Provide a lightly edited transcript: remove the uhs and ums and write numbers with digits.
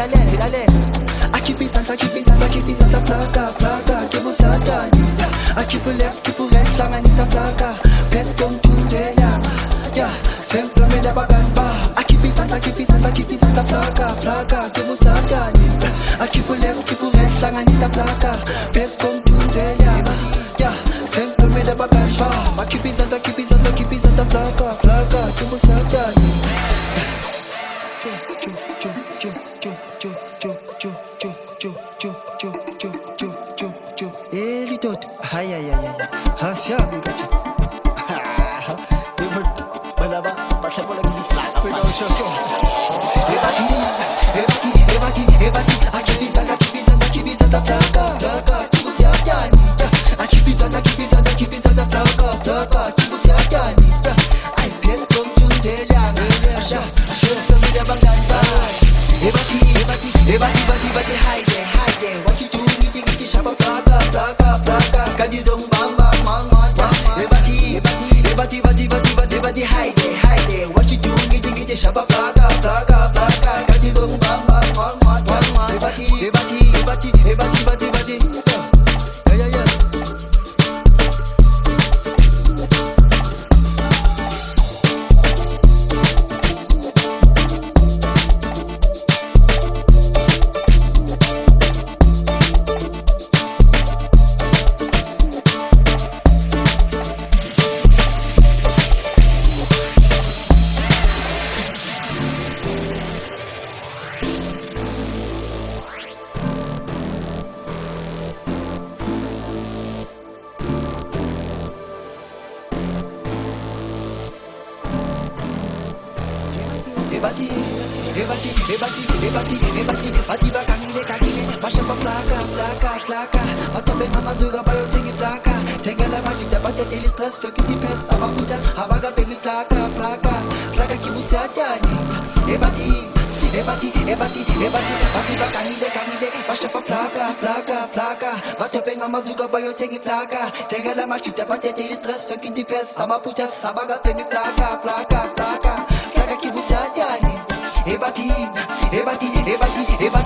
hilale. Aqui pisando, placa, placa, que busatani. Aqui pro left, que pro right, langanisa placa. Pes com tundelha, yeah, sempre me leva gamba. Aqui pisando, placa, placa, que busatani. Aqui pro left, que pro right, langanisa placa. Pes com tundelha, yeah, sempre me leva gamba. Aqui pisando, placa, placa, que busatani. Ele todo, ai, hacia amiga. Balaba, passa por aqui, cuida o seu som. Evati, aqui pisando, placa, placa, tipo se atani. Aqui pisando, placa, tipo se atani. Ai, pensa como tu telha, já, eu me leva gamba. Evati, hide, what you do, me think it's shabba, placa, cadizão, bamba, Evati, hide, what you do, me think it's shabba, placa, cadizão, bamba, Evati, yeah. Bati bakangile, baixa pra placa. Mato bem na mazuga, vai eu tenho placa. Tem ela magita, bate aquele stress, só que te peça, a puta, a vaga tem placa que você atani. Bati bakangile, baixa pra placa. Mato bem na mazuga, vai eu tenho placa. Tem ela magita, bate aquele stress, só que te peça, a puta, a vaga tem placa que você atani. Ebati,